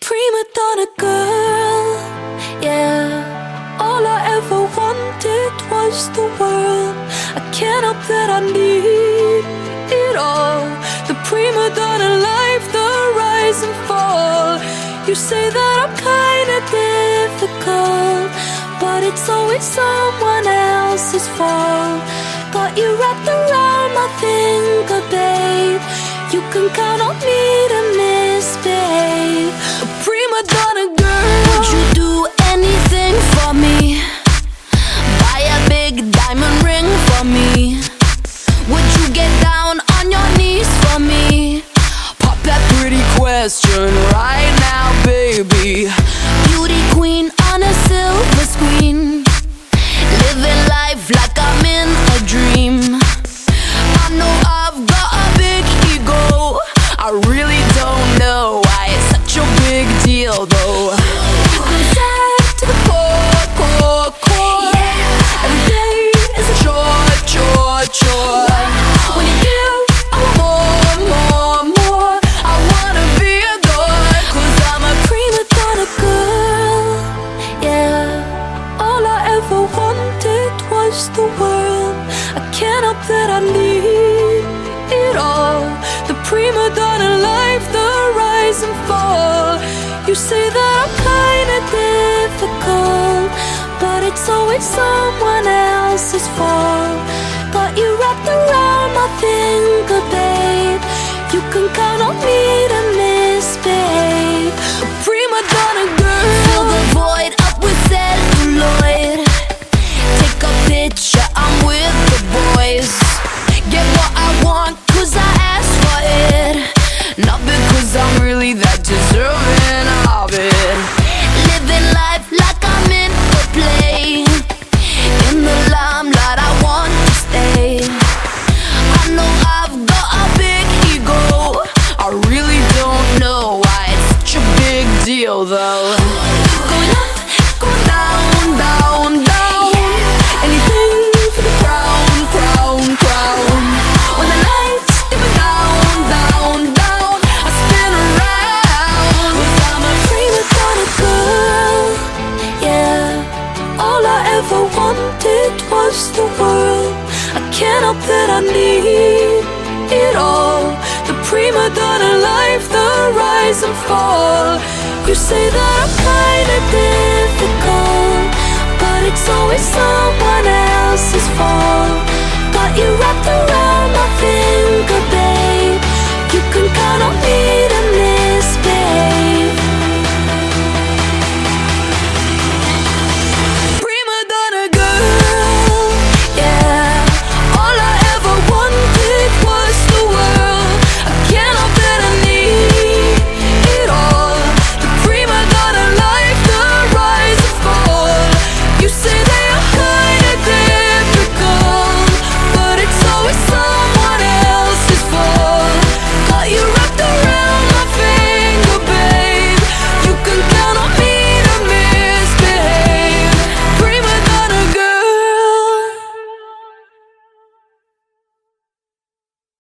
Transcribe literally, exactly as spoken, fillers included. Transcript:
prima donna girl, yeah. All I ever wanted was the world. I can't help that I need it all. The prima donna life, the rise and fall. You say that I'm kinda difficult, but it's always someone else's fault. Got you wrapped around my finger, babe. You can count on me to misbehave. A prima donna girl. Would you do anything for me? Buy a big diamond ring for me? Would you get down on your knees for me? Pop that pretty question right now, baby. Beauty queen on a silver screen, living life like I'm in a dream. I know I've got a big ego. I really don't know why it's such a big deal, though. I'm sad to the core, core, core. Yeah. Every day is a chore, chore, chore. When you give, I want more, more, more. I wanna be adored, 'cause I'm a prima donna girl, yeah. All I ever wanted was the world. I can't help that I need it all. The prima donna life, the rise and fall. You say that I'm kinda difficult, but it's always someone else's fault. Got you wrapped around my finger, babe. You can count on me to misbehave. A prima donna girl. Fill the void up with celluloid. Take a picture, I'm with the boys. Get what I want, 'cause I asked for it, not because I'm really that deserving of it. Living life like I'm in a play, in the limelight I want to stay. I know I've got a big ego. I really don't know why it's such a big deal, though. Going up, going down, down, down. Anything for the crown, crown, crown. When the lights dim down, down, down, I spin around. 'Cause I'm a prima donna girl, yeah. All I ever wanted was the world. I can't help that I need it all. The prima donna life, the rise and fall. You say that I'm kinda difficult, but it's always someone else's fault. Got you wrapped around